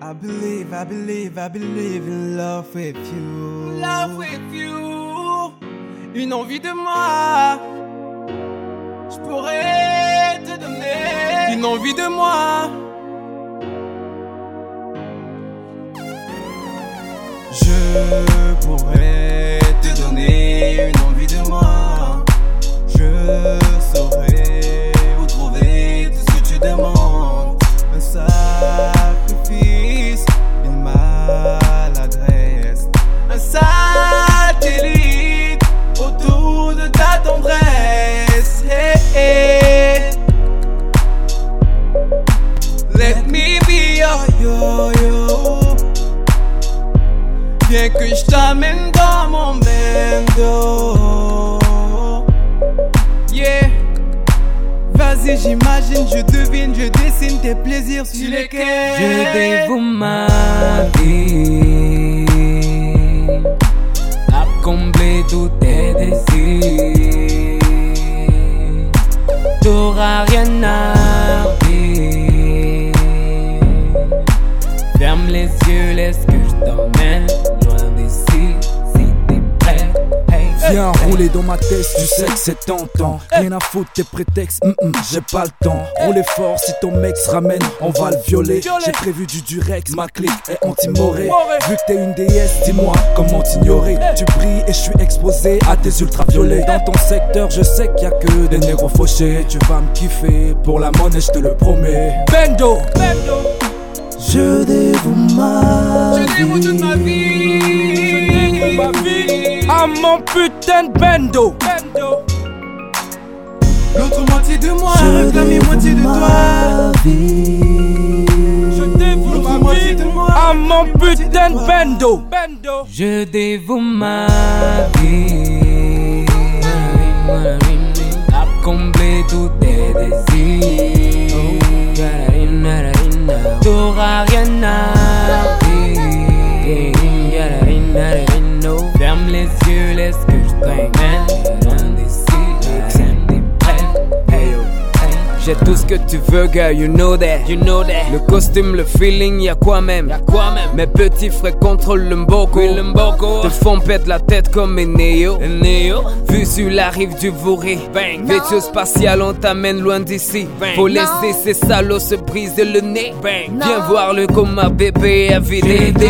I believe in love with you. Love with you. Une envie de moi. Je pourrais te donner une envie de moi. Je pourrais te donner une envie de moi. Je saurais où trouver tout ce que tu demandes. Un sacrifice, une maladresse, un satellite autour de ta tendresse. Hey, hey. Let me be your yo-yo. Viens que je t'amène dans mon bando. Yeah. Vas-y, j'imagine, je devine, je dessine tes plaisirs sur lesquels je dévoue ma vie à combler tous tes désirs. T'auras rien à dire. Ferme les yeux, laisse que je t'emmène loin d'ici, si t'es prêt. Hey, viens rouler dans ma tête, tu sais que c'est tentant. Rien à foutre tes prétextes, j'ai pas le temps. Roulez fort, si ton mec se ramène, on va le violer. J'ai prévu du durex, ma clique est anti-morée. Vu que t'es une déesse, dis-moi comment t'ignorer. Tu brilles et je suis exposé à tes ultraviolets. Dans ton secteur, je sais qu'il y a que des négros fauchés. Tu vas me kiffer, pour la monnaie, je te le promets. Bendo, Bendo. Je dévoue ma vie. Je dévoue toute ma vie. Je dévoue ma vie à mon putain de bendo. L'autre moitié de moi réclame une moitié de toi. Je dévoue ma moitié de moi à mon putain de bendo. Je dévoue ma vie à combler tous tes désirs. T'auras rien à dire. Ferme les yeux, laisse que je t'emmène loin d'ici, si t'es prêt. Hey yo, hey. J'ai tout ce que tu veux, girl, you know that. Le costume, le feeling, y'a quoi même. Mes petits frères contrôlent le mboko. Te font pète la tête comme un néo. Vu sur la rive du Vouré. Vaisseau spatial, on t'amène loin d'ici. Faut laisser ces salauds se briser le nez. Viens voir le coma bébé à vider des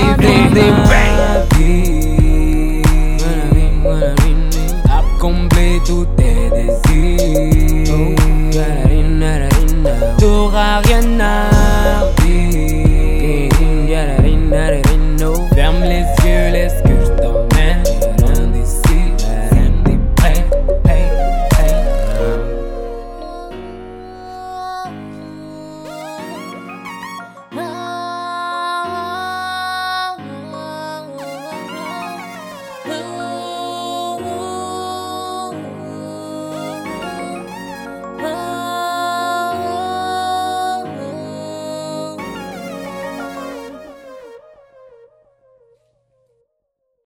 à combler tous tes désirs. T'auras rien à